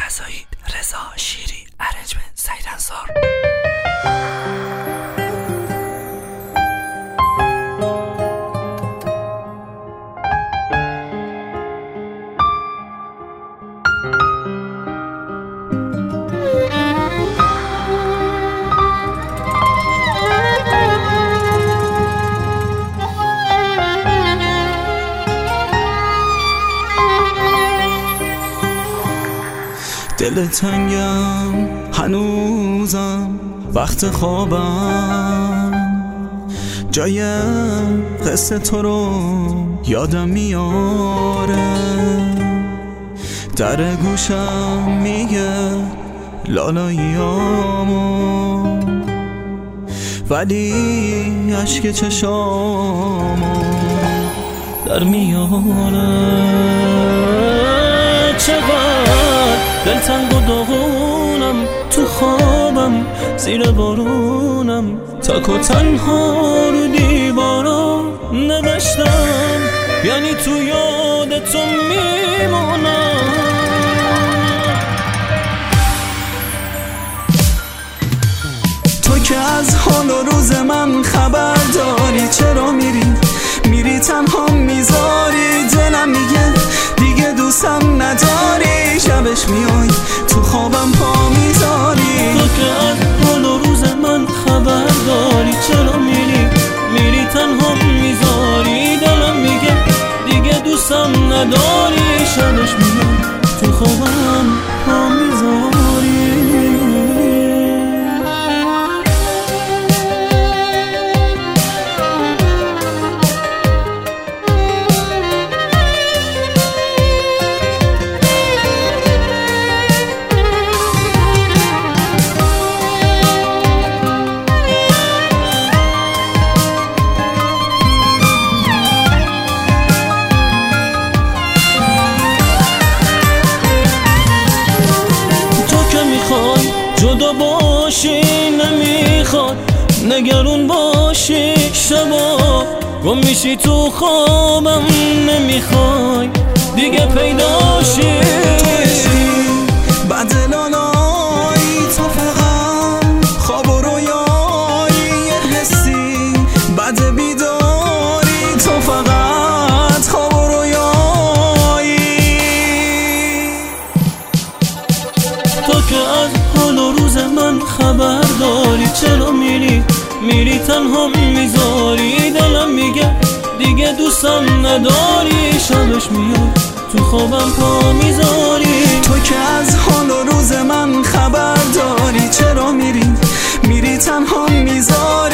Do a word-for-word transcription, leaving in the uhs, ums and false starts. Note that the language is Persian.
رضایی، رضا شیری، ارنجمنت سعید انصار. دل تنگم هنوزم وقت خوابم، جای قصه تو رو یادم میاره، در گوشم میگه لالاییامو، ولی عشق چشامو در میاره. چقدر دلتنگ و داغونم، تو خوابم زیر بارونم، تک و تنها رو دیوارا نوشتم، یعنی تو یاد تو میمونم. تو که از حال و روز من خبر داری، چرا میری میری تنها میذاری، دلم میگه دیگه دوستم نداری، شبش میای تو خوابم پا میذاری. تو که از حال و روز من خبر داری، چرا میری میری تنها میذاری، دلم میگه دیگه دوستم نداری، شبش میای تو خوابم پا میذاری. جدا باشی نمیخواد، نگرون باشی شبا گم میشی تو خوابم، نمیخوای دیگه پیداشی. بعد لالایی تو فقط خواب و رویایی یه حسی، بعد بیداری تو فقط خواب و رویایی. تو که از حال و روز من خبر داری، چرا میری میری تنها میذاری، دلم میگه دیگه دوستم نداری، شبش میاد تو خوابم پا میذاری. تو که از حال و روز من خبر داری، چرا میری میری تنها میذاری.